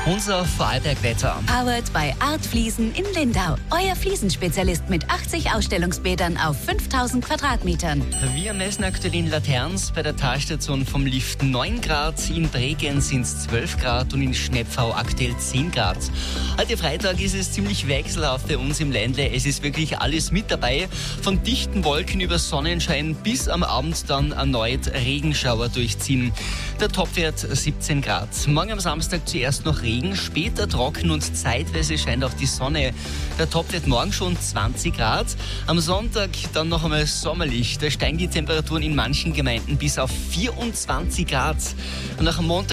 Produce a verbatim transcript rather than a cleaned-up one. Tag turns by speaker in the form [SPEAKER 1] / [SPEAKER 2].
[SPEAKER 1] Unser Vorarlberg-Wetter.
[SPEAKER 2] Powered by Art Fliesen in Lindau. Euer Fliesenspezialist mit achtzig Ausstellungsbädern auf fünftausend Quadratmetern.
[SPEAKER 1] Wir messen aktuell in Laterns bei der Talstation vom Lift neun Grad, in Bregenz sind es zwölf Grad und in Schnepfau aktuell zehn Grad. Heute Freitag ist es ziemlich wechselhaft bei uns im Ländle. Es ist wirklich alles mit dabei. Von dichten Wolken über Sonnenschein bis am Abend dann erneut Regenschauer durchziehen. Der Topwert siebzehn Grad. Morgen am Samstag zuerst noch Regen, später trocken und zeitweise scheint auch die Sonne. Der Topwert morgen schon zwanzig Grad. Am Sonntag dann noch einmal sommerlich. Da steigen die Temperaturen in manchen Gemeinden bis auf vierundzwanzig Grad. Und nach dem Montag